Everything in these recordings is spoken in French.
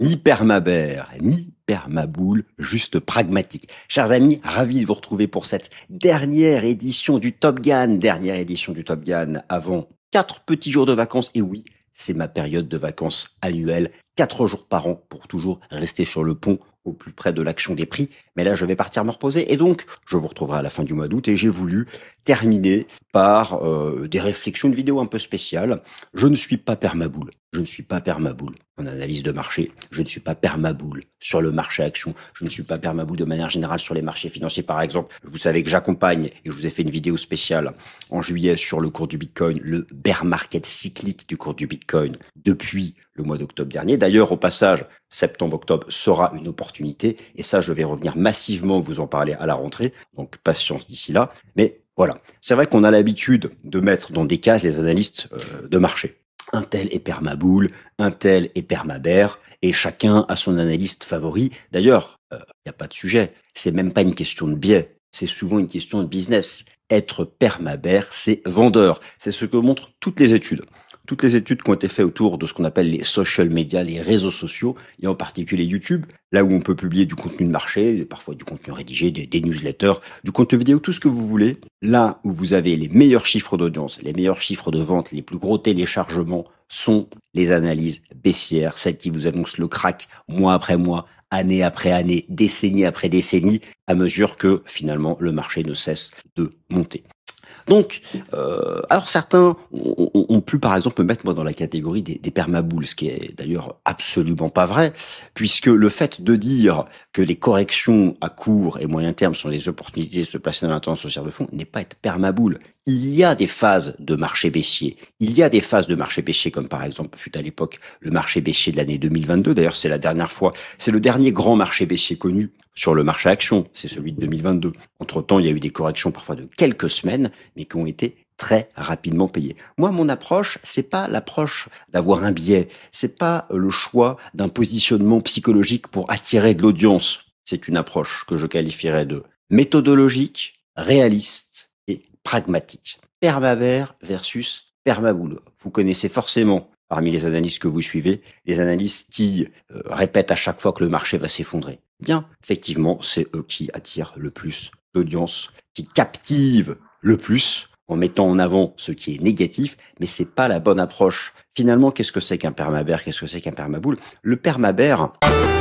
Ni permabère, ni permaboule, juste pragmatique. Chers amis, ravi de vous retrouver pour cette dernière édition du Top Gun. Dernière édition du Top Gun avant 4 petits jours de vacances. Et oui, c'est ma période de vacances annuelle. 4 jours par an pour toujours rester sur le pont au plus près de l'action des prix. Mais là, je vais partir me reposer. Et donc, je vous retrouverai à la fin du mois d'août. Et j'ai voulu terminer par des réflexions, une vidéo un peu spéciale. Je ne suis pas permaboule. Je ne suis pas permaboule en analyse de marché. Je ne suis pas permaboule sur le marché action. Je ne suis pas permaboule de manière générale sur les marchés financiers, par exemple. Vous savez que j'accompagne, et je vous ai fait une vidéo spéciale en juillet sur le cours du Bitcoin, le bear market cyclique du cours du Bitcoin depuis le mois d'octobre dernier. D'ailleurs, au passage, septembre-octobre sera une opportunité. Et ça, je vais revenir massivement vous en parler à la rentrée. Donc, patience d'ici là. Mais voilà, c'est vrai qu'on a l'habitude de mettre dans des cases les analystes de marché. Un tel est permaboule, un tel est permabère, et chacun a son analyste favori. D'ailleurs, il n'y a pas de sujet, c'est même pas une question de biais, c'est souvent une question de business. Être permabère, c'est vendeur. C'est ce que montrent toutes les études. Toutes les études qui ont été faites autour de ce qu'on appelle les social media, les réseaux sociaux, et en particulier YouTube, là où on peut publier du contenu de marché, parfois du contenu rédigé, des newsletters, du contenu vidéo, tout ce que vous voulez. Là où vous avez les meilleurs chiffres d'audience, les meilleurs chiffres de vente, les plus gros téléchargements sont les analyses baissières, celles qui vous annoncent le crack mois après mois, année après année, décennie après décennie, à mesure que finalement le marché ne cesse de monter. Donc, alors certains ont pu par exemple me mettre moi dans la catégorie des permaboules, ce qui est d'ailleurs absolument pas vrai, puisque le fait de dire que les corrections à court et moyen terme sont des opportunités de se placer dans la tendance haussière de fond n'est pas être permaboule. Il y a des phases de marché baissier. Il y a des phases de marché baissier, comme par exemple fut à l'époque le marché baissier de l'année 2022. D'ailleurs, c'est la dernière fois, c'est le dernier grand marché baissier connu sur le marché action, c'est celui de 2022. Entre-temps, il y a eu des corrections parfois de quelques semaines, mais qui ont été très rapidement payées. Moi, mon approche, c'est pas l'approche d'avoir un biais, c'est pas le choix d'un positionnement psychologique pour attirer de l'audience. C'est une approche que je qualifierais de méthodologique, réaliste et pragmatique. Permabère versus permaboule. Vous connaissez forcément parmi les analystes que vous suivez, les analystes qui répètent à chaque fois que le marché va s'effondrer. Bien, effectivement, c'est eux qui attirent le plus d'audience, qui captivent le plus en mettant en avant ce qui est négatif, mais c'est pas la bonne approche. Finalement, qu'est-ce que c'est qu'un permabère? Qu'est-ce que c'est qu'un permaboule? Le permabère...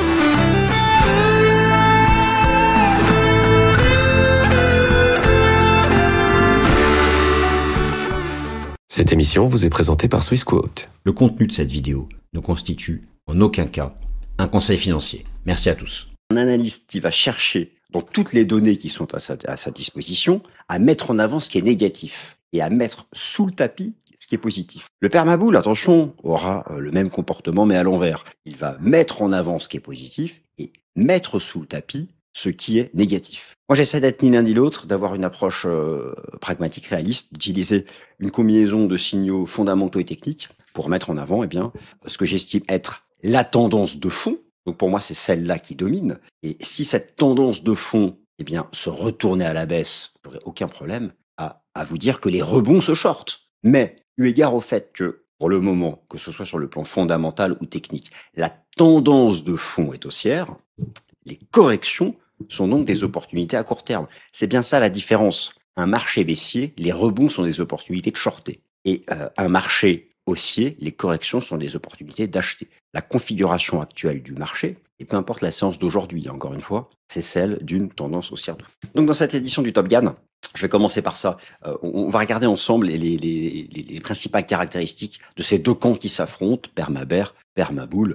Cette émission vous est présentée par Swissquote. Le contenu de cette vidéo ne constitue en aucun cas un conseil financier. Merci à tous. Un analyste qui va chercher dans toutes les données qui sont à sa disposition à mettre en avant ce qui est négatif et à mettre sous le tapis ce qui est positif. Le permaboule, attention, aura le même comportement mais à l'envers. Il va mettre en avant ce qui est positif et mettre sous le tapis ce qui est négatif. Moi, j'essaie d'être ni l'un ni l'autre, d'avoir une approche pragmatique, réaliste, d'utiliser une combinaison de signaux fondamentaux et techniques pour mettre en avant, ce que j'estime être la tendance de fond. Donc, pour moi, c'est celle-là qui domine. Et si cette tendance de fond, se retournait à la baisse, j'aurais aucun problème à vous dire que les rebonds se shortent. Mais, eu égard au fait que, pour le moment, que ce soit sur le plan fondamental ou technique, la tendance de fond est haussière, les corrections sont donc des opportunités à court terme. C'est bien ça la différence. Un marché baissier, les rebonds sont des opportunités de shorter. Et un marché haussier, les corrections sont des opportunités d'acheter. La configuration actuelle du marché, et peu importe la séance d'aujourd'hui, encore une fois, c'est celle d'une tendance haussière. Donc dans cette édition du Top Gun, je vais commencer par ça. On va regarder ensemble les principales caractéristiques de ces deux camps qui s'affrontent, permabère, permaboule.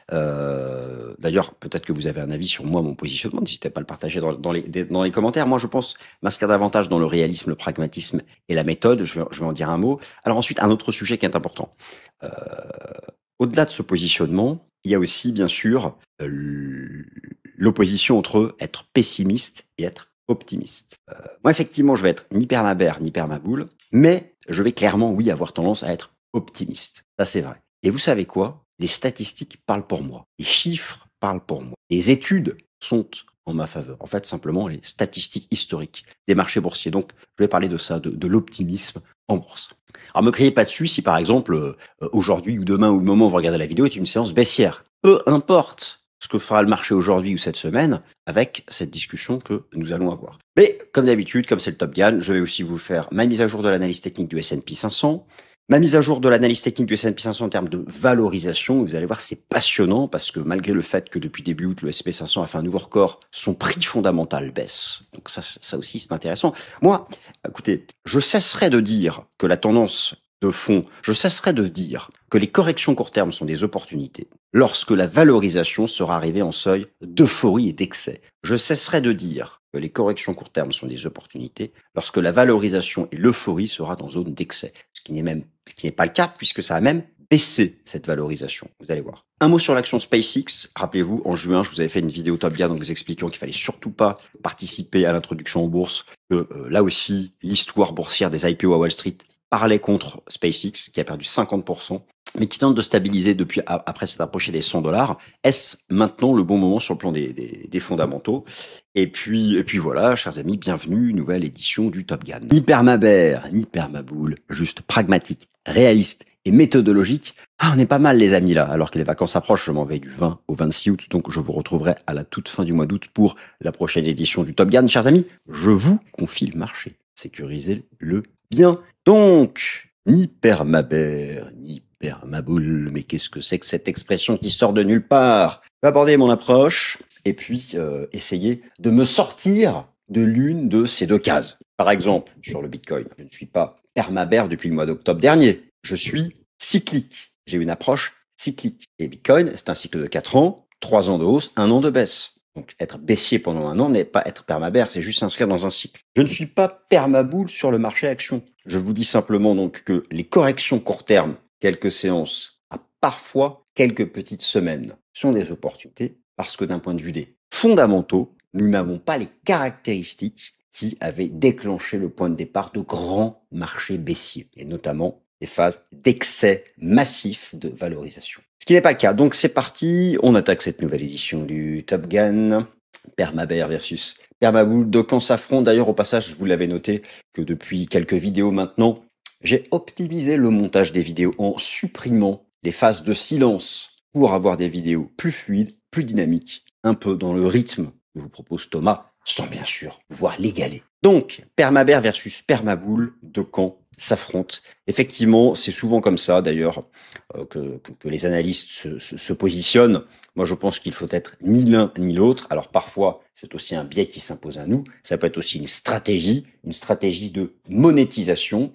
D'ailleurs, peut-être que vous avez un avis sur moi, mon positionnement. N'hésitez pas à le partager dans les commentaires. Moi, je pense m'inscrire davantage dans le réalisme, le pragmatisme et la méthode. Je vais en dire un mot. Alors ensuite, un autre sujet qui est important. Au-delà de ce positionnement, il y a aussi, bien sûr, l'opposition entre être pessimiste et être optimiste. Moi, effectivement, je vais être ni permabère ni permaboule, mais je vais clairement, oui, avoir tendance à être optimiste. Ça, c'est vrai. Et vous savez quoi? Les statistiques parlent pour moi. Les chiffres parlent pour moi. Les études sont en ma faveur. En fait, simplement les statistiques historiques des marchés boursiers. Donc, je vais parler de ça, de l'optimisme en bourse. Alors, me criez pas dessus si, par exemple, aujourd'hui ou demain ou le moment où vous regardez la vidéo est une séance baissière. peu importe ce que fera le marché aujourd'hui ou cette semaine avec cette discussion que nous allons avoir. Mais comme d'habitude, comme c'est le Top Gun, je vais aussi vous faire ma mise à jour de l'analyse technique du S&P 500, ma mise à jour de l'analyse technique du S&P 500 en termes de valorisation. Vous allez voir, c'est passionnant parce que malgré le fait que depuis début août, le S&P 500 a fait un nouveau record, son prix fondamental baisse. Donc ça aussi, c'est intéressant. Moi, écoutez, je cesserai de dire que la tendance de fond, je cesserai de dire que les corrections court terme sont des opportunités lorsque la valorisation sera arrivée en seuil d'euphorie et d'excès. Je cesserai de dire que les corrections court terme sont des opportunités lorsque la valorisation et l'euphorie sera dans zone d'excès. Ce qui n'est pas le cas puisque ça a même baissé cette valorisation. Vous allez voir. Un mot sur l'action SpaceX. Rappelez-vous, en juin, je vous avais fait une vidéo Top Gun en vous expliquant qu'il fallait surtout pas participer à l'introduction en bourse. Là aussi, l'histoire boursière des IPO à Wall Street parlait contre SpaceX, qui a perdu 50%, mais qui tente de stabiliser depuis après s'être approché des $100. Est-ce maintenant le bon moment sur le plan des fondamentaux? Et puis voilà, chers amis, bienvenue, nouvelle édition du Top Gun. Ni permabère, ni permaboule, juste pragmatique, réaliste et méthodologique. On est pas mal les amis là, alors que les vacances approchent, je m'en vais du 20 au 26 août, donc je vous retrouverai à la toute fin du mois d'août pour la prochaine édition du Top Gun. Chers amis, je vous confie le marché. Sécurisez-le bien. Donc, ni permabère, ni permaboule, mais qu'est-ce que c'est que cette expression qui sort de nulle part? Je vais aborder mon approche et puis essayer de me sortir de l'une de ces deux cases. Par exemple, sur le Bitcoin, je ne suis pas permabère depuis le mois d'octobre dernier. Je suis cyclique. J'ai une approche cyclique. Et Bitcoin, c'est un cycle de 4 ans, 3 ans de hausse, 1 an de baisse. Donc, être baissier pendant 1 an n'est pas être permabère, c'est juste s'inscrire dans un cycle. Je ne suis pas permaboule sur le marché action. Je vous dis simplement donc que les corrections court terme, quelques séances, à parfois quelques petites semaines, sont des opportunités parce que d'un point de vue des fondamentaux, nous n'avons pas les caractéristiques qui avaient déclenché le point de départ de grands marchés baissiers, et notamment des phases d'excès massif de valorisation. Ce qui n'est pas le cas. Donc c'est parti, on attaque cette nouvelle édition du Top Gun. Permabère versus permaboule. De quand s'affrontent. D'ailleurs, au passage, vous l'avez noté que depuis quelques vidéos maintenant, j'ai optimisé le montage des vidéos en supprimant les phases de silence pour avoir des vidéos plus fluides, plus dynamiques, un peu dans le rythme que vous propose Thomas, sans bien sûr pouvoir l'égaler. Donc, permabère versus permaboule, de quand s'affrontent. Effectivement, c'est souvent comme ça d'ailleurs que les analystes se positionnent. Moi, je pense qu'il faut être ni l'un ni l'autre. Alors parfois, c'est aussi un biais qui s'impose à nous. Ça peut être aussi une stratégie de monétisation,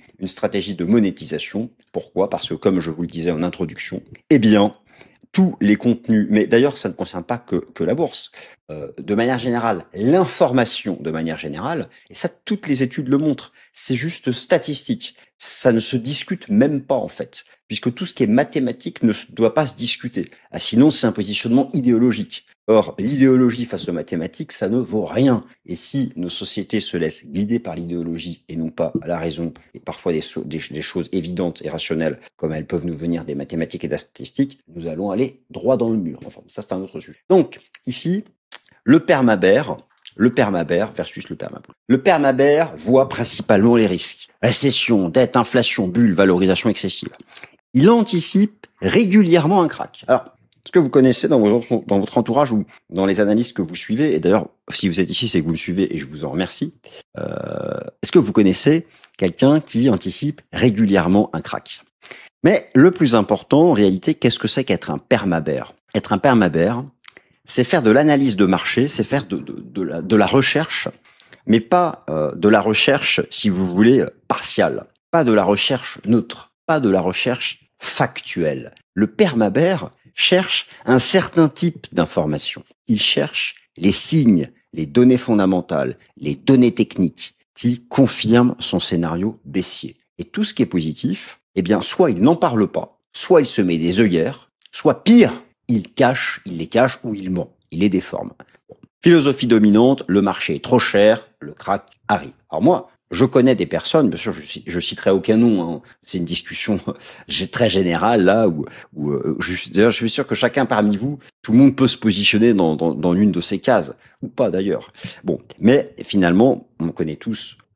Pourquoi? Parce que comme je vous le disais en introduction, eh bien, tous les contenus, mais d'ailleurs ça ne concerne pas que la bourse, de manière générale, l'information de manière générale, et ça toutes les études le montrent, c'est juste statistique, ça ne se discute même pas en fait, puisque tout ce qui est mathématique ne doit pas se discuter, sinon c'est un positionnement idéologique. Or, l'idéologie face aux mathématiques, ça ne vaut rien. Et si nos sociétés se laissent guider par l'idéologie et non pas à la raison, et parfois des choses évidentes et rationnelles, comme elles peuvent nous venir des mathématiques et de la statistique, nous allons aller droit dans le mur. Enfin, ça c'est un autre sujet. Donc, ici, le permabère versus le permaboule. Le permabère voit principalement les risques. Récession, dette, inflation, bulle, valorisation excessive. Il anticipe régulièrement un crack. Alors, est-ce que vous connaissez dans votre entourage ou dans les analystes que vous suivez, et d'ailleurs, si vous êtes ici, c'est que vous me suivez et je vous en remercie, est-ce que vous connaissez quelqu'un qui anticipe régulièrement un crack? Mais le plus important, en réalité, qu'est-ce que c'est qu'être un permabère? Être un permabère, c'est faire de l'analyse de marché, c'est faire de la recherche, mais pas de la recherche, si vous voulez, partiale, pas de la recherche neutre, pas de la recherche factuelle. Le permabère cherche un certain type d'information. Il cherche les signes, les données fondamentales, les données techniques qui confirment son scénario baissier. Et tout ce qui est positif, eh bien, soit il n'en parle pas, soit il se met des œillères, soit pire, il les cache ou il ment, il les déforme. Philosophie dominante, le marché est trop cher, le crack arrive. Alors moi, je connais des personnes, bien sûr, je citerai aucun nom, hein. C'est une discussion très générale là, d'ailleurs, je suis sûr que chacun parmi vous, tout le monde peut se positionner dans l'une de ces cases, ou pas d'ailleurs. Bon, mais finalement, on connaît tous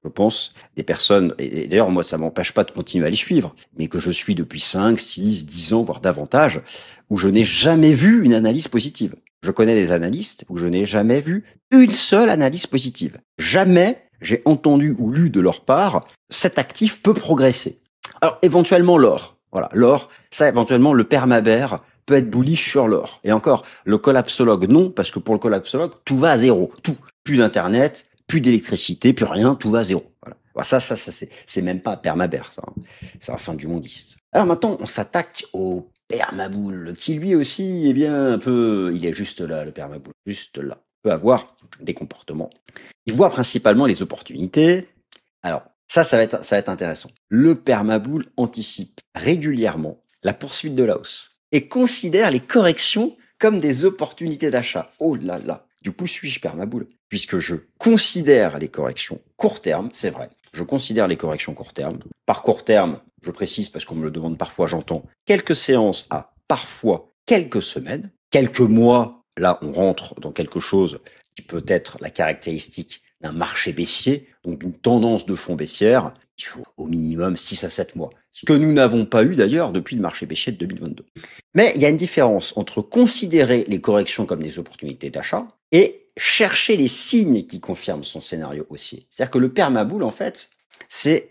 je pense, des personnes, et d'ailleurs, moi, ça m'empêche pas de continuer à les suivre, mais que je suis depuis 5, 6, 10 ans, voire davantage, où je n'ai jamais vu une analyse positive. Je connais des analystes où je n'ai jamais vu une seule analyse positive. Jamais j'ai entendu ou lu de leur part, cet actif peut progresser. Alors, éventuellement, l'or. Voilà, l'or, ça, éventuellement, le permabère peut être bullish sur l'or. Et encore, le collapsologue, non, parce que pour le collapsologue, tout va à zéro. Tout. Plus d'internet, plus d'électricité, plus rien, tout va à zéro. Voilà. Bon, ça, c'est même pas permabère, ça. Hein. C'est la fin du mondiste. Alors maintenant, on s'attaque au permaboule, qui lui aussi, eh bien, un peu, il est juste là, le permaboule, juste là. Il peut avoir des comportements. Il voit principalement les opportunités. Alors, ça va être intéressant. Le permaboule anticipe régulièrement la poursuite de la hausse et considère les corrections comme des opportunités d'achat. Oh là là. Du coup, suis-je permaboule? Puisque je considère les corrections court terme, c'est vrai. Je considère les corrections court terme. Par court terme, je précise parce qu'on me le demande parfois, j'entends quelques séances à parfois quelques semaines, quelques mois. Là, on rentre dans quelque chose qui peut être la caractéristique d'un marché baissier, donc d'une tendance de fond baissière. Il faut au minimum 6 à 7 mois. Ce que nous n'avons pas eu d'ailleurs depuis le marché baissier de 2022. Mais il y a une différence entre considérer les corrections comme des opportunités d'achat et chercher les signes qui confirment son scénario haussier. C'est-à-dire que le permaboule, en fait, c'est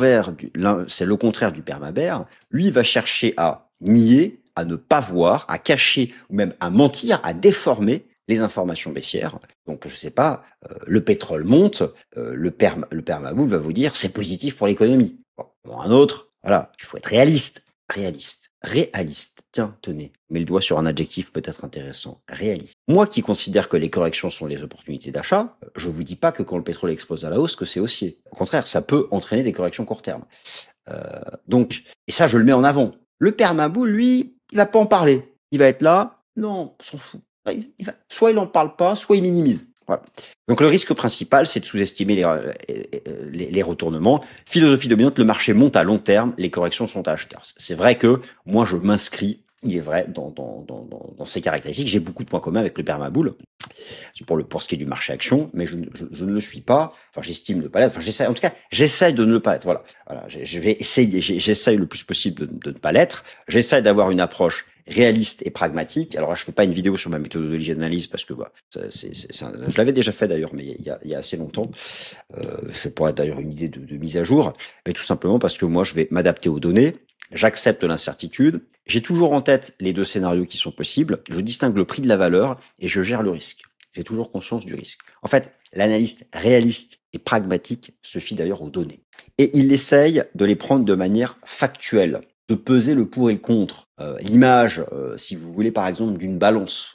le contraire du permabère. Lui, il va chercher à nier, à ne pas voir, à cacher ou même à mentir, à déformer les informations baissières. Donc, je sais pas, le pétrole monte, le permaboule va vous dire c'est positif pour l'économie. Bon, un autre, voilà, il faut être réaliste. Réaliste. Tiens, tenez, mets le doigt sur un adjectif peut-être intéressant. Réaliste. Moi qui considère que les corrections sont les opportunités d'achat, je vous dis pas que quand le pétrole explose à la hausse, que c'est haussier. Au contraire, ça peut entraîner des corrections court terme. Donc, et ça, je le mets en avant. Le permaboule, lui, il va pas en parler. Il va être là, non, on s'en fout. Soit il en parle pas, soit il minimise. Voilà. Donc le risque principal, c'est de sous-estimer les retournements. Philosophie dominante, le marché monte à long terme, les corrections sont à acheter. C'est vrai que moi, je m'inscris, il est vrai, dans ces caractéristiques. J'ai beaucoup de points communs avec le permaboule pour ce qui est du marché action, mais je ne le suis pas. Enfin, j'estime ne pas l'être. Enfin, j'essaie de ne pas l'être. Voilà. J'essaie le plus possible de ne pas l'être. J'essaie d'avoir une approche réaliste et pragmatique. Alors là, je fais pas une vidéo sur ma méthodologie d'analyse parce que je l'avais déjà fait d'ailleurs, mais il y a assez longtemps. C'est pour être d'ailleurs une idée de mise à jour, mais tout simplement parce que moi, je vais m'adapter aux données. J'accepte l'incertitude. J'ai toujours en tête les deux scénarios qui sont possibles. Je distingue le prix de la valeur et je gère le risque. J'ai toujours conscience du risque. En fait, l'analyste réaliste et pragmatique se fie d'ailleurs aux données. Et il essaye de les prendre de manière factuelle, de peser le pour et le contre. L'image, si vous voulez, par exemple, d'une balance.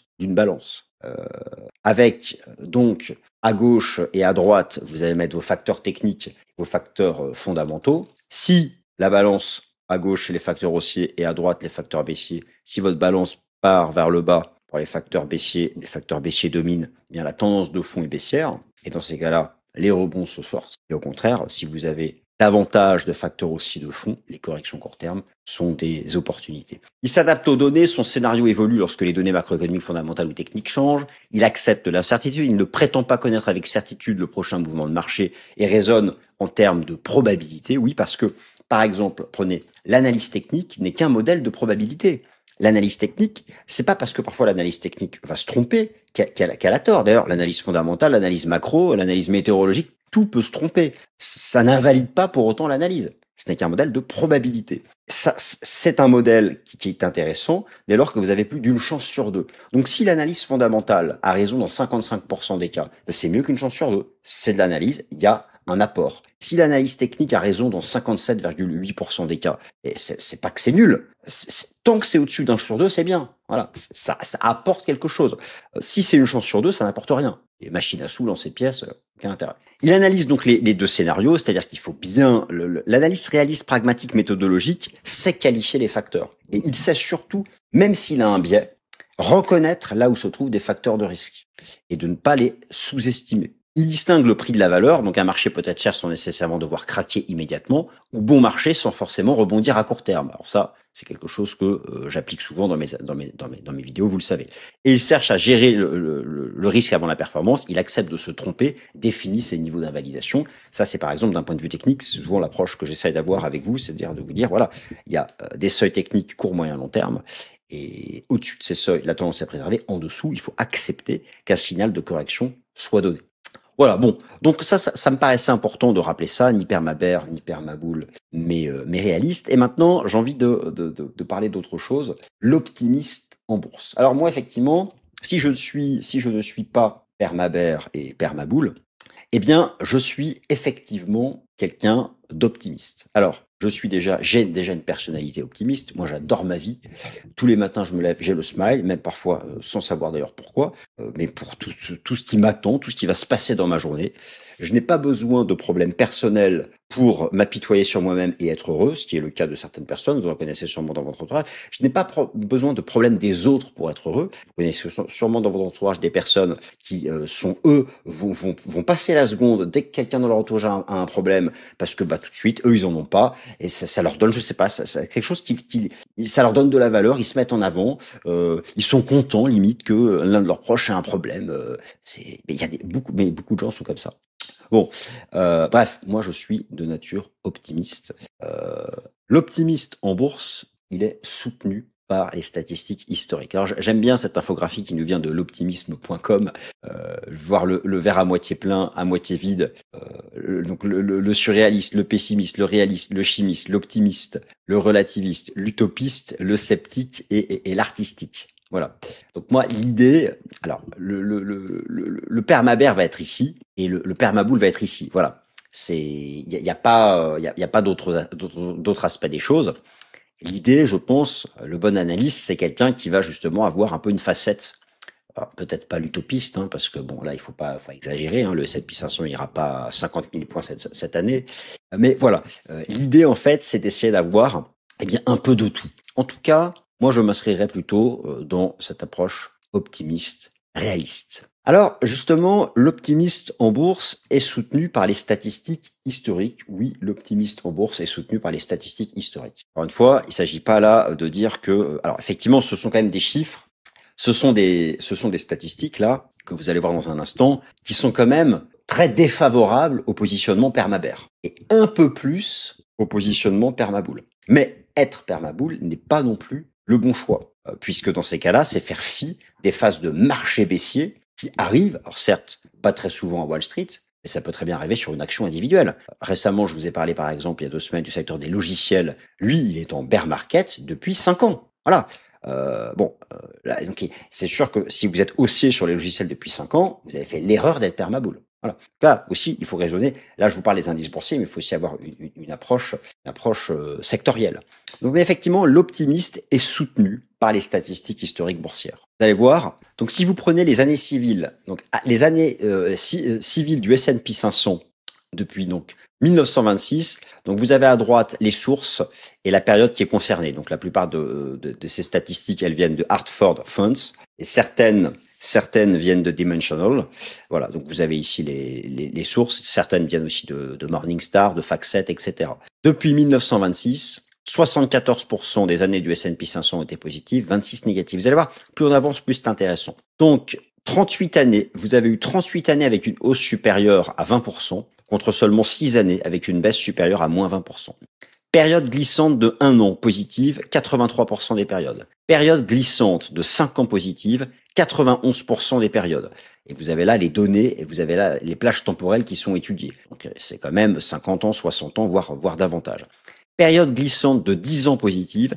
Avec donc à gauche et à droite, vous allez mettre vos facteurs techniques, vos facteurs fondamentaux. Si la balance à gauche, c'est les facteurs haussiers et à droite, les facteurs baissiers. Si votre balance part vers le bas pour les facteurs baissiers dominent, eh bien la tendance de fond est baissière. Et dans ces cas-là, les rebonds se forcent. Et au contraire, si vous avez davantage de facteurs haussiers de fond, les corrections court terme sont des opportunités. Il s'adapte aux données, son scénario évolue lorsque les données macroéconomiques fondamentales ou techniques changent. Il accepte l'incertitude, il ne prétend pas connaître avec certitude le prochain mouvement de marché et raisonne en termes de probabilité. Oui, parce que par exemple, prenez l'analyse technique n'est qu'un modèle de probabilité. L'analyse technique, c'est pas parce que parfois l'analyse technique va se tromper qu'elle a tort. D'ailleurs, l'analyse fondamentale, l'analyse macro, l'analyse météorologique, tout peut se tromper. Ça n'invalide pas pour autant l'analyse. Ce n'est qu'un modèle de probabilité. Ça, c'est un modèle qui est intéressant dès lors que vous avez plus d'une chance sur deux. Donc si l'analyse fondamentale a raison dans 55% des cas, c'est mieux qu'une chance sur deux. C'est de l'analyse, il y a un apport. Si l'analyse technique a raison dans 57,8% des cas, et c'est pas que c'est nul, tant que c'est au-dessus d'un sur deux, c'est bien. Voilà, ça apporte quelque chose. Si c'est une chance sur deux, ça n'apporte rien. Et machine à sous, lancer de pièces, aucun intérêt. Il analyse donc les deux scénarios, c'est-à-dire qu'il faut bien... L'analyse réaliste, pragmatique, méthodologique sait qualifier les facteurs. Et il sait surtout, même s'il a un biais, reconnaître là où se trouvent des facteurs de risque et de ne pas les sous-estimer. Il distingue le prix de la valeur, donc un marché peut être cher sans nécessairement devoir craquer immédiatement, ou bon marché sans forcément rebondir à court terme. Alors ça, c'est quelque chose que j'applique souvent dans mes vidéos, vous le savez. Et il cherche à gérer le risque avant la performance, il accepte de se tromper, définit ses niveaux d'invalidation. Ça, c'est par exemple d'un point de vue technique, c'est souvent l'approche que j'essaie d'avoir avec vous, c'est-à-dire de vous dire, voilà, il y a des seuils techniques court, moyen, long terme, et au-dessus de ces seuils, la tendance est préservée. En dessous, il faut accepter qu'un signal de correction soit donné. Voilà, bon, donc ça me paraissait important de rappeler ça, ni permabère, ni permaboule, mais réaliste. Et maintenant, j'ai envie de parler d'autre chose, l'optimiste en bourse. Alors moi, effectivement, si je ne suis pas permabère et permaboule, eh bien, je suis effectivement quelqu'un d'optimiste. Alors, j'ai déjà une personnalité optimiste. Moi, j'adore ma vie. Tous les matins, je me lève, j'ai le smile, même parfois sans savoir d'ailleurs pourquoi, mais pour tout ce qui m'attend, tout ce qui va se passer dans ma journée. Je n'ai pas besoin de problèmes personnels pour m'apitoyer sur moi-même et être heureux, ce qui est le cas de certaines personnes, vous en connaissez sûrement dans votre entourage. Je n'ai pas besoin de problèmes des autres pour être heureux. Vous connaissez sûrement dans votre entourage des personnes qui vont passer la seconde dès que quelqu'un dans leur entourage a un problème, parce que tout de suite, eux, ils en ont pas, et ça leur donne, je sais pas, ça quelque chose ça leur donne de la valeur, ils se mettent en avant, ils sont contents limite que l'un de leurs proches ait un problème. Mais il y a beaucoup de gens sont comme ça. Bon, bref, moi je suis de nature optimiste. L'optimiste en bourse, il est soutenu par les statistiques historiques. Alors j'aime bien cette infographie qui nous vient de l'optimisme.com, voir le verre à moitié plein, à moitié vide, donc le surréaliste, le pessimiste, le réaliste, le chimiste, l'optimiste, le relativiste, l'utopiste, le sceptique et l'artistique. Voilà. Donc moi, l'idée, alors le permabère va être ici et le permaboule va être ici. Voilà. Il y a pas d'autres aspects des choses. L'idée, je pense, le bon analyste, c'est quelqu'un qui va justement avoir un peu une facette. Alors, peut-être pas l'utopiste, hein, parce que bon, là, faut exagérer, hein, le S&P 500 ira pas à 50 000 points cette année. Mais voilà. L'idée, en fait, c'est d'essayer d'avoir, un peu de tout. En tout cas, moi, je m'inscrirais plutôt dans cette approche optimiste, réaliste. Alors, justement, l'optimiste en bourse est soutenu par les statistiques historiques. Oui, l'optimiste en bourse est soutenu par les statistiques historiques. Encore une fois, il s'agit pas là de dire que... Alors, effectivement, ce sont quand même des chiffres. Ce sont des statistiques, là, que vous allez voir dans un instant, qui sont quand même très défavorables au positionnement permabère. Et un peu plus au positionnement permaboule. Mais être permaboule n'est pas non plus le bon choix. Puisque dans ces cas-là, c'est faire fi des phases de marché baissier qui arrivent, alors certes, pas très souvent à Wall Street, mais ça peut très bien arriver sur une action individuelle. Récemment, je vous ai parlé par exemple, il y a 2 semaines, du secteur des logiciels. Lui, il est en bear market depuis 5 ans. Voilà. Là, donc, c'est sûr que si vous êtes haussier sur les logiciels depuis 5 ans, vous avez fait l'erreur d'être permaboule. Voilà. Là aussi, il faut raisonner. Là, je vous parle des indices boursiers, mais il faut aussi avoir une approche sectorielle. Donc, mais effectivement, l'optimiste est soutenu par les statistiques historiques boursières. Vous allez voir. Donc, si vous prenez les années civiles, donc les années civiles du S&P 500 depuis donc 1926. Donc vous avez à droite les sources et la période qui est concernée. Donc la plupart de ces statistiques, elles viennent de Hartford Funds et certaines viennent de Dimensional. Voilà, donc vous avez ici les sources. Certaines viennent aussi de Morningstar, de FactSet, etc. Depuis 1926, 74% des années du S&P 500 étaient positives, 26 négatives. Vous allez voir, plus on avance, plus c'est intéressant. Donc 38 années, vous avez eu 38 années avec une hausse supérieure à 20%, contre seulement 6 années avec une baisse supérieure à moins 20%. Période glissante de 1 an positive, 83% des périodes. Période glissante de 5 ans positive, 91% des périodes. Et vous avez là les données et vous avez là les plages temporelles qui sont étudiées. Donc c'est quand même 50 ans, 60 ans, voire davantage. Période glissante de 10 ans positive,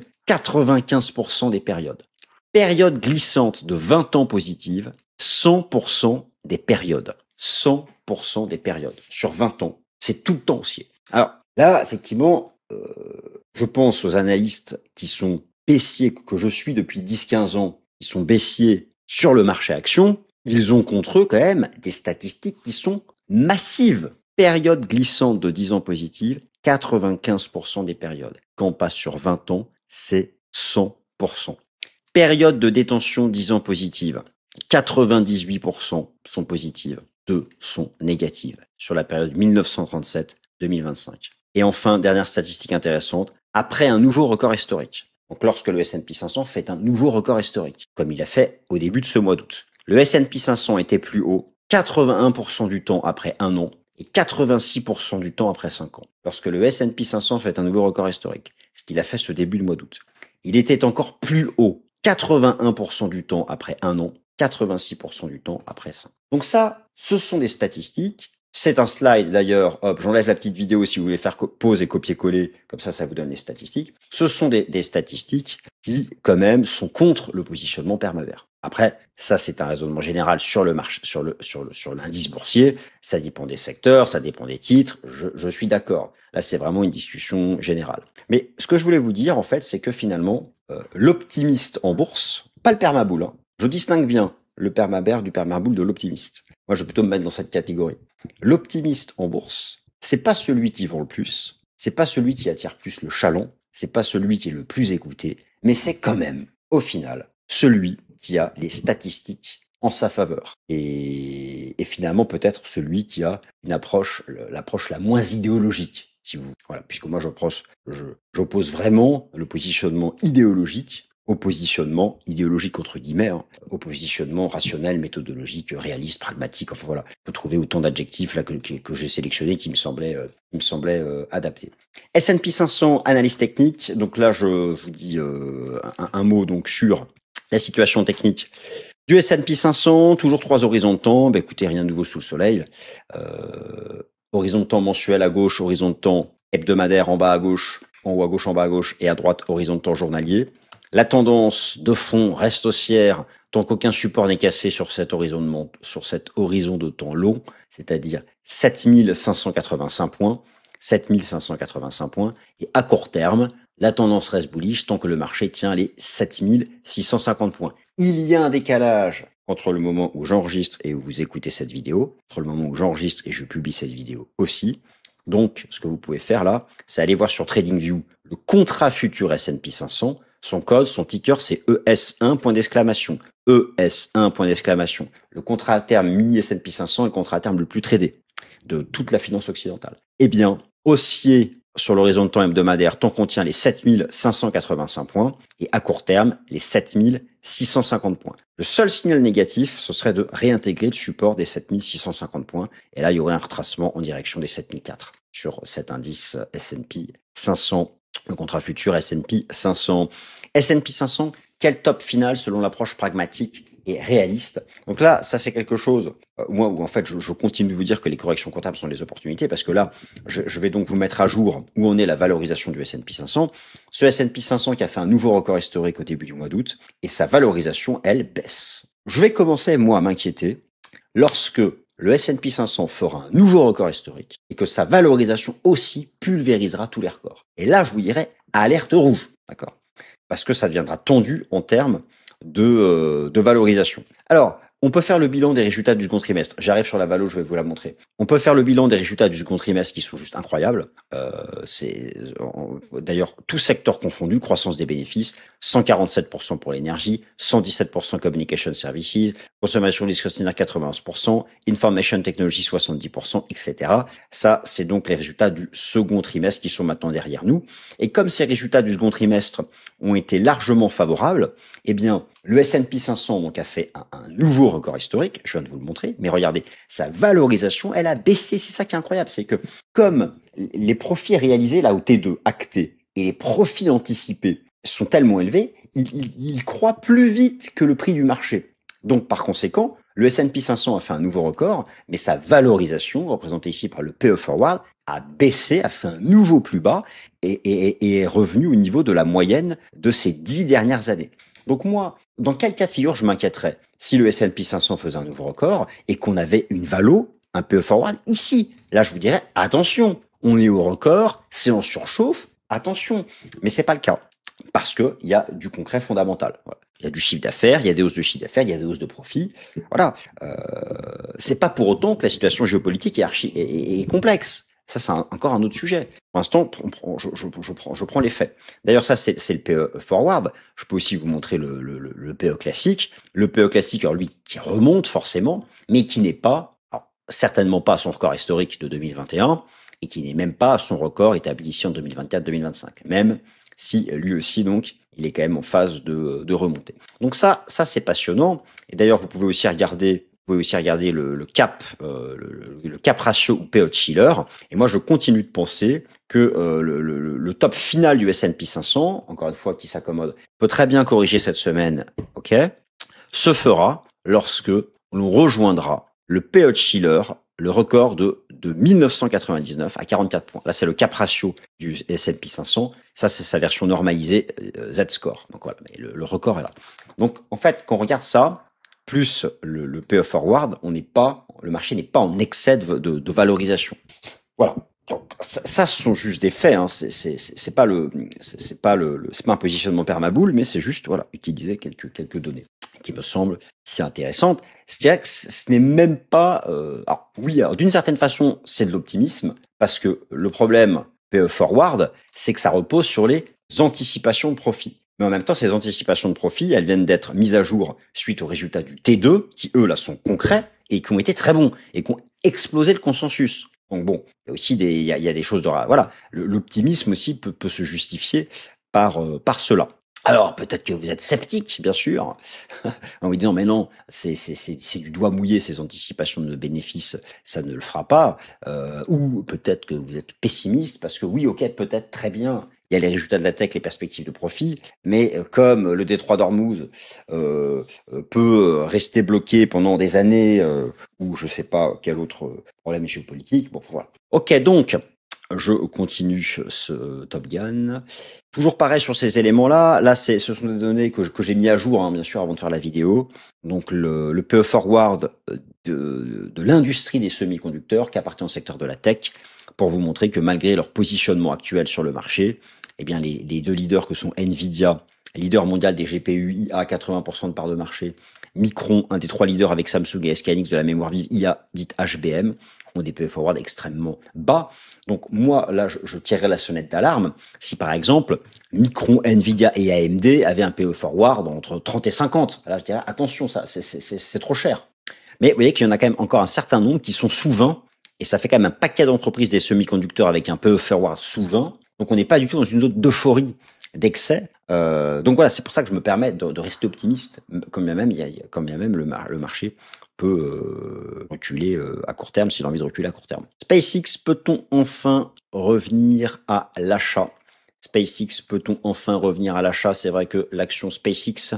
95% des périodes. Période glissante de 20 ans positive, 100% des périodes. 100% des périodes. Sur 20 ans. C'est tout le temps haussier. Alors là, effectivement, je pense aux analystes qui sont baissiers, que je suis depuis 10-15 ans, qui sont baissiers sur le marché action. Ils ont contre eux quand même des statistiques qui sont massives. Période glissante de 10 ans positive, 95% des périodes. Quand on passe sur 20 ans, c'est 100%. Période de détention 10 ans positive, 98% sont positives. 2 sont négatives sur la période 1937-2025. Et enfin, dernière statistique intéressante, après un nouveau record historique. Donc lorsque le S&P 500 fait un nouveau record historique, comme il a fait au début de ce mois d'août. Le S&P 500 était plus haut 81% du temps après un an et 86% du temps après 5 ans. Lorsque le S&P 500 fait un nouveau record historique, ce qu'il a fait ce début de mois d'août. Il était encore plus haut 81% du temps après un an, 86% du temps après 5 ans. Donc ça, ce sont des statistiques. C'est un slide d'ailleurs, hop, j'enlève la petite vidéo si vous voulez faire pause et copier-coller, comme ça vous donne les statistiques. Ce sont des statistiques qui, quand même, sont contre le positionnement permavert. Après, ça c'est un raisonnement général sur le marché, sur l'indice boursier. Ça dépend des secteurs, ça dépend des titres. Je suis d'accord. Là, c'est vraiment une discussion générale. Mais ce que je voulais vous dire, en fait, c'est que finalement, l'optimiste en bourse, pas le permaboule, hein. Je distingue bien le permabère du permaboule de l'optimiste. Moi, je vais plutôt me mettre dans cette catégorie. L'optimiste en bourse, c'est pas celui qui vend le plus, c'est pas celui qui attire plus le chaland, c'est pas celui qui est le plus écouté, mais c'est quand même, au final, celui qui a les statistiques en sa faveur. Et finalement, peut-être celui qui a l'approche la moins idéologique, si vous, voilà, puisque moi, j'oppose vraiment le positionnement idéologique au positionnement idéologique entre guillemets, hein, au positionnement rationnel, méthodologique, réaliste, pragmatique. Enfin voilà, on peut trouver autant d'adjectifs là que j'ai sélectionnés qui me semblaient adaptés. S&P 500, analyse technique. Donc là, je vous dis un mot donc sur la situation technique du S&P 500. Toujours 3 horizons de temps. Bah, écoutez, rien de nouveau sous le soleil. Horizon de temps mensuel à gauche, horizon de temps hebdomadaire en bas à gauche, en haut à gauche, en bas à gauche, et à droite, horizon de temps journalier. La tendance de fond reste haussière tant qu'aucun support n'est cassé sur cet horizon de temps long, c'est-à-dire 7585 points, 7585 points. Et à court terme, la tendance reste bullish tant que le marché tient les 7650 points. Il y a un décalage entre le moment où j'enregistre et où vous écoutez cette vidéo, entre le moment où j'enregistre et je publie cette vidéo aussi. Donc, ce que vous pouvez faire là, c'est aller voir sur TradingView le contrat futur S&P 500. Son code, son ticker, c'est ES1 point d'exclamation. ES1 point d'exclamation. Le contrat à terme mini S&P 500 est le contrat à terme le plus tradé de toute la finance occidentale. Eh bien, haussier sur l'horizon de temps hebdomadaire tant qu'on tient les 7585 points et à court terme, les 7650 points. Le seul signal négatif, ce serait de réintégrer le support des 7650 points et là, il y aurait un retracement en direction des 7004 sur cet indice S&P 500. Le contrat futur S&P 500. S&P 500, quel top final selon l'approche pragmatique et réaliste? Donc là, ça c'est quelque chose, moi, où en fait je continue de vous dire que les corrections comptables sont des opportunités, parce que là, je vais donc vous mettre à jour où en est la valorisation du S&P 500. Ce S&P 500 qui a fait un nouveau record historique au début du mois d'août, et sa valorisation, elle, baisse. Je vais commencer, moi, à m'inquiéter lorsque le S&P 500 fera un nouveau record historique et que sa valorisation aussi pulvérisera tous les records. Et là, je vous dirais alerte rouge, d'accord? Parce que ça deviendra tendu en termes de valorisation. Alors, on peut faire le bilan des résultats du second trimestre. J'arrive sur la valo, je vais vous la montrer. On peut faire le bilan des résultats du second trimestre qui sont juste incroyables. D'ailleurs, tout secteur confondu, croissance des bénéfices, 147% pour l'énergie, 117% communication services, consommation discrétionnaire 91%, information technology 70%, etc. Ça, c'est donc les résultats du second trimestre qui sont maintenant derrière nous. Et comme ces résultats du second trimestre ont été largement favorables, eh bien, le S&P 500 donc a fait un nouveau record historique, je viens de vous le montrer, mais regardez, sa valorisation, elle a baissé, c'est ça qui est incroyable, c'est que comme les profits réalisés là au T2 actés et les profits anticipés sont tellement élevés, ils croient plus vite que le prix du marché. Donc par conséquent, le S&P 500 a fait un nouveau record, mais sa valorisation, représentée ici par le PE Forward, a baissé, a fait un nouveau plus bas et est revenu au niveau de la moyenne de ces 10 dernières années. Donc moi, dans quel cas de figure je m'inquiéterais si le S&P 500 faisait un nouveau record et qu'on avait une valo, un PE Forward ici? Là, je vous dirais, attention, on est au record, c'est en surchauffe, attention. Mais c'est pas le cas parce que il y a du concret fondamental. Voilà. Il y a du chiffre d'affaires, il y a des hausses de chiffre d'affaires, il y a des hausses de profit. Voilà. C'est pas pour autant que la situation géopolitique est complexe. Ça, c'est encore un autre sujet. Pour l'instant, je prends les faits. D'ailleurs, ça, c'est le PE forward. Je peux aussi vous montrer le PE classique. Le PE classique, alors lui, qui remonte forcément, mais qui n'est pas... Alors, certainement pas son record historique de 2021 et qui n'est même pas son record établi ici en 2024-2025, même si lui aussi, donc, il est quand même en phase de remontée. Donc ça c'est passionnant. Et d'ailleurs, vous pouvez aussi regarder le cap, le cap ratio ou payout Shiller. Et moi, je continue de penser que le top final du S&P 500, encore une fois, qui s'accommode, peut très bien corriger cette semaine, ok, se fera lorsque l'on rejoindra le payout Shiller, le record de 1999 à 44 points. Là, c'est le cap ratio du S&P 500. Ça, c'est sa version normalisée Z-score. Donc voilà, mais le record est là. Donc, en fait, quand on regarde ça, plus le payoff forward, le marché n'est pas en excès de valorisation. Voilà. Donc, ça, ce sont juste des faits. Hein. C'est pas un positionnement permaboule, mais c'est juste, voilà, utiliser quelques données qui me semblent si intéressantes. C'est-à-dire que ce n'est même pas, alors d'une certaine façon, c'est de l'optimisme, parce que le problème payoff forward, c'est que ça repose sur les anticipations de profit. Mais en même temps, ces anticipations de profit, elles viennent d'être mises à jour suite aux résultats du T2, qui eux là sont concrets et qui ont été très bons et qui ont explosé le consensus. Donc bon, il y a aussi il y a des choses de voilà, l'optimisme aussi peut se justifier par cela. Alors peut-être que vous êtes sceptique, bien sûr, en vous disant mais non, c'est du doigt mouillé ces anticipations de bénéfices, ça ne le fera pas. Ou peut-être que vous êtes pessimiste parce que oui, ok, peut-être très bien. Il y a les résultats de la tech, les perspectives de profit, mais comme le détroit d'Ormuz peut rester bloqué pendant des années, ou je sais pas quel autre problème géopolitique, bon voilà. Ok, donc je continue ce Top Gun. Toujours pareil sur ces éléments-là. Là, ce sont des données que j'ai mis à jour, hein, bien sûr, avant de faire la vidéo. Donc le PE forward de l'industrie des semi-conducteurs qui appartient au secteur de la tech, pour vous montrer que malgré leur positionnement actuel sur le marché, eh bien les deux leaders que sont Nvidia, leader mondial des GPU IA, 80% de part de marché, Micron, un des 3 leaders avec Samsung et SK hynix de la mémoire vive IA dite HBM, ont des PE forward extrêmement bas. Donc moi, là, je tirerais la sonnette d'alarme si par exemple Micron, Nvidia et AMD avaient un PE forward entre 30 et 50. Là, je dirais attention, ça c'est trop cher. Mais vous voyez qu'il y en a quand même encore un certain nombre qui sont sous 20, et ça fait quand même un paquet d'entreprises des semi-conducteurs avec un PE forward sous 20. Donc on n'est pas du tout dans une zone d'euphorie, d'excès. Donc voilà, c'est pour ça que je me permets de rester optimiste, quand bien même le marché peut reculer à court terme, s'il a envie de reculer à court terme. SpaceX, peut-on enfin revenir à l'achat? C'est vrai que l'action SpaceX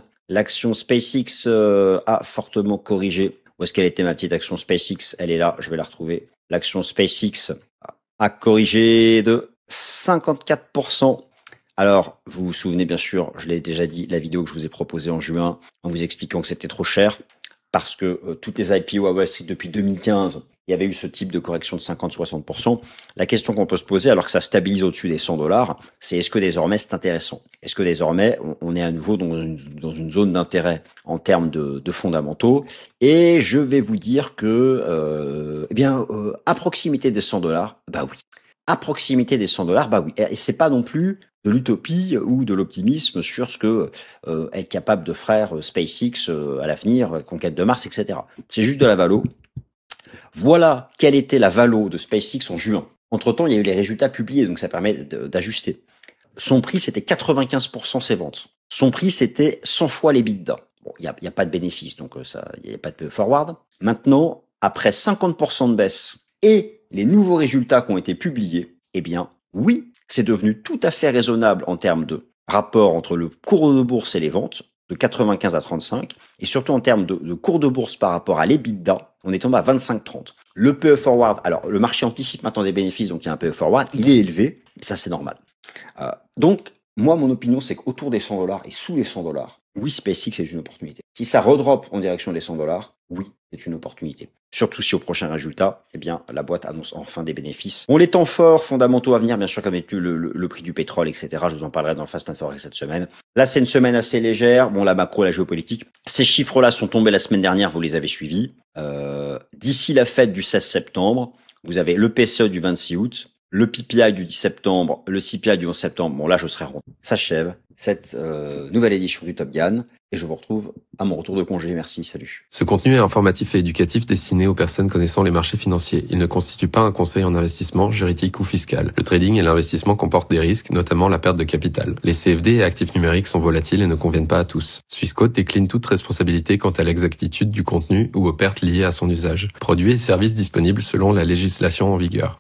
a fortement corrigé. Où est-ce qu'elle était, ma petite action SpaceX? Elle est là, je vais la retrouver. L'action SpaceX a corrigé de 54%. Alors, vous vous souvenez bien sûr, je l'ai déjà dit, la vidéo que je vous ai proposée en juin, en vous expliquant que c'était trop cher, parce que toutes les IPO à Wall Street depuis 2015, il y avait eu ce type de correction de 50-60%. La question qu'on peut se poser, alors que ça stabilise au-dessus des $100, c'est est-ce que désormais c'est intéressant? Est-ce que désormais on est à nouveau dans une zone d'intérêt en termes de fondamentaux? Et je vais vous dire que, à proximité des $100, bah oui. À proximité des $100, bah oui. Et c'est pas non plus de l'utopie ou de l'optimisme sur ce que être capable de faire SpaceX à l'avenir, conquête de Mars, etc. C'est juste de la valo. Voilà quelle était la valo de SpaceX en juin. Entre-temps, il y a eu les résultats publiés, donc ça permet d'ajuster. Son prix, c'était 95% ses ventes. Son prix, c'était 100 fois les l'EBITDA. Bon, il y a pas de bénéfice, donc il n'y a pas de forward. Maintenant, après 50% de baisse et les nouveaux résultats qui ont été publiés, eh bien, oui, c'est devenu tout à fait raisonnable en termes de rapport entre le cours de bourse et les ventes, de 95 à 35, et surtout en termes de cours de bourse par rapport à l'EBITDA, on est tombé à 25-30. Le PE forward, alors le marché anticipe maintenant des bénéfices, donc il y a un PE forward, il est élevé, ça c'est normal. Donc, moi, mon opinion, c'est qu'autour des $100 et sous les $100, oui, SpaceX est une opportunité. Si ça redroppe en direction des $100, oui, c'est une opportunité. Surtout si au prochain résultat, eh bien, la boîte annonce enfin des bénéfices. On les temps forts, fondamentaux à venir, bien sûr, comme le prix du pétrole, etc. Je vous en parlerai dans le Fast and Forex cette semaine. Là, c'est une semaine assez légère. Bon, la macro, la géopolitique. Ces chiffres-là sont tombés la semaine dernière, vous les avez suivis. D'ici la fête du 16 septembre, vous avez le PCE du 26 août, le PPI du 10 septembre, le CPI du 11 septembre. Bon, là, je serai rond. S'achève cette nouvelle édition du Top Gun. Et je vous retrouve à mon retour de congé. Merci, salut. Ce contenu est informatif et éducatif destiné aux personnes connaissant les marchés financiers. Il ne constitue pas un conseil en investissement, juridique ou fiscal. Le trading et l'investissement comportent des risques, notamment la perte de capital. Les CFD et actifs numériques sont volatiles et ne conviennent pas à tous. Swissquote décline toute responsabilité quant à l'exactitude du contenu ou aux pertes liées à son usage. Produits et services disponibles selon la législation en vigueur.